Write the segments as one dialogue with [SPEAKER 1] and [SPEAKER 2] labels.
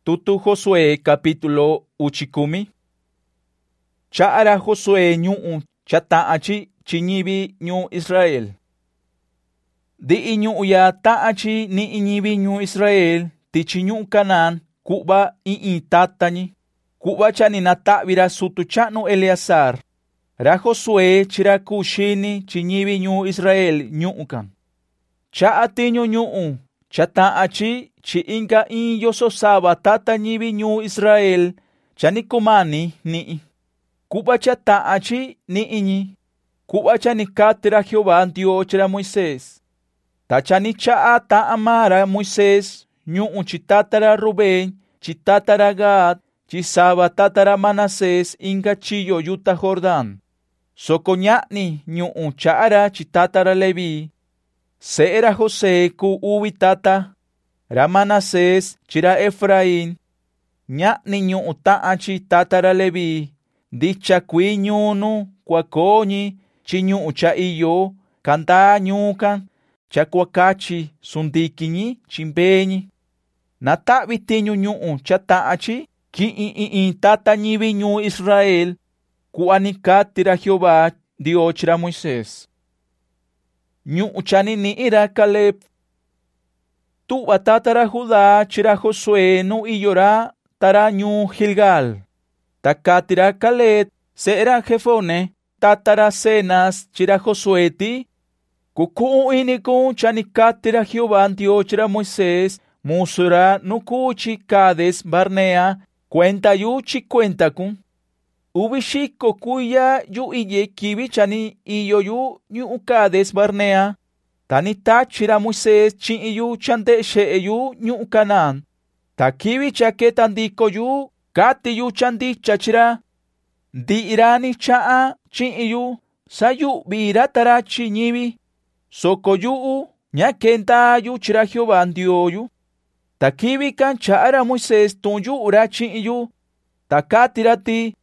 [SPEAKER 1] Tutu Josué capítulo uchikumi. Cha'ara Josué ñu'u chata'achi chiñivi ñu Israel. Di'i ñu'u ya ta'achi ni iñivi ñu Israel tichi ñu'u Canaán ku'va tatañi. Ku'va chani nata'vira sutu cha'nu Eleazar. Ra Josué chira kuxini chiñivi ñu Israel ñu'u kan. Cha'a tiñu ñu'u chata'achi chi inka yoso saba tata ñivi ñu Israel chani kumani ni'i. Ku'va chata'achi ni'iñi. Ku'va chani katira Jehová Dios chira Moisés. Ta chani cha'a ta'amara Moisés ñu'u chi tatara Rubén, chi tatara Gad, chi saba tatara Manasés inka chiyo yuta Jordán. Soko ña'ni ñu'u cha'ara chi tatara Leví. Se'era José ku uvi tata. Ra Manasés chira Efraín. Ña'ni ñu'u ta'achi tatara Leví. Dicha kui ñunu kuakoñi chi ñu'u cha iyo kanta ñukan cha kuakachi sundikiñi chimbeñi. Nata'vi tiñu ñu'u cha ta'achi ki tata ñivi ñu Israel ku'ani katira Jehová Dios chira Moisés. Ñu'u chani ni'ira Caleb. Tu'va tatara Judá chira Josué nu iyora tara ñu Gilgal. Ta katira Caleb se'era Jefone tatara Cenas chira Josué ti. Kuku'u iniku chani katira Jehová Dios chira Moisés musura nukuchi Cades Barnea cuenta yu chi cuenta kun. Ubishiko kuya yu iye kibi chani iyo yu ñu Cades Barnea. Tani ta chira Moisés chi iyu chande she yu ñu Canaán. Ta kibi chake tandiko yu kati yu chandi chachira. Di irani cha'a chi iyu sayu bira tara chi ñivi. Soko yu ñakenta yu chira Jehová Dios yu. Ta kibi kan cha'ara Moisés tun yu ura chi iyu. Ta katira ti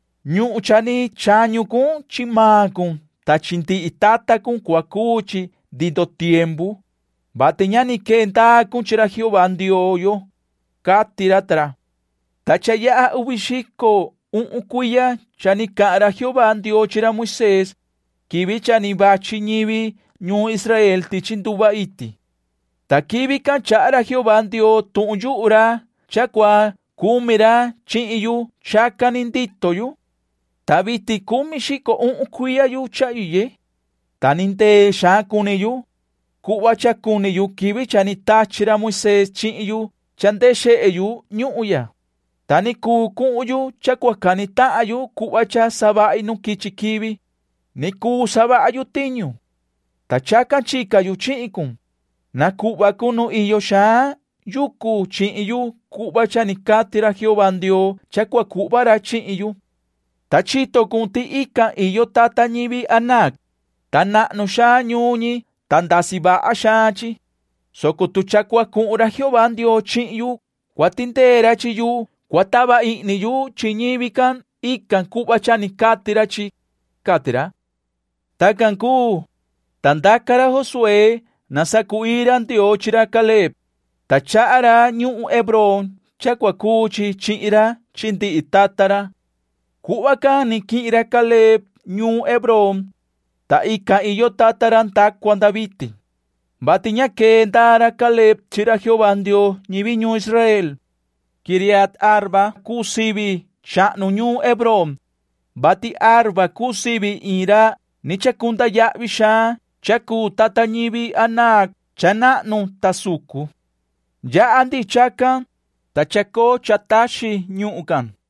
[SPEAKER 1] ñu chani chañu kun chima kun. Ta chinti itata kun kuakuchi dido tiempo. Bate ñani kenta kun chira Jehová Dios yu. Katira tara. Ta chaya ubishiko kuya chani kara Jehová Dios chira Moisés. Kibi chani bachi ñivi ñu Israel tichinduba iti. Ta kibi kan cha'ara Jehová Dios tun yu ura chakwa kumira chi iyu chakanindito yu. Ta biti kumishiko kuya yu cha iye. Ta ninte shakuni yu. Kuwa chakuni yu kibi chani tachira Moisés chi iyu chande she yu ñu ya. Tani ku yu chakwa kani ta'a yu kuwa cha saba inu kichi kibi. Ni ku saba yu tiñu. Ta chakan chika yu chi'ikun. Na kuwa kunu iyo sha yuku chi'iyu kuwa chani katira Jehová Dios chakwa kuwa ra chi'iyu. Ta chito kun ti ika iyo tata ñivi Anak. Ta na'nu sha ñuñi ta ndasiba'a shachi. Soko tu chakwa ku'ra Jehová Dios chi'iyu kuatintera chi yu kuataba i'ni yu chi ñivi kan ikan kuwa chani katira chi katira. Ta kan ku tandakara Josué nasakuiran Dios chira Caleb. Ta cha'ara ñu Hebrón chakwa kuchi chi'ira chinti itatara. Kuwa kan ni ki'ira Caleb ñu Hebrón. Ta ika iyo tataran takwan Daviti. Bati ñakentara Caleb chira Jehová Dios ñivi ñu Israel. Kiriat Arba kusibi cha'nu ñu Hebrón. Bati Arba kusibi ira ni chakunda ya'vi sha chaku tata ñivi Anak chana'nu tasuku. Ya andi chakan ta chako chatashi ñu'u kan.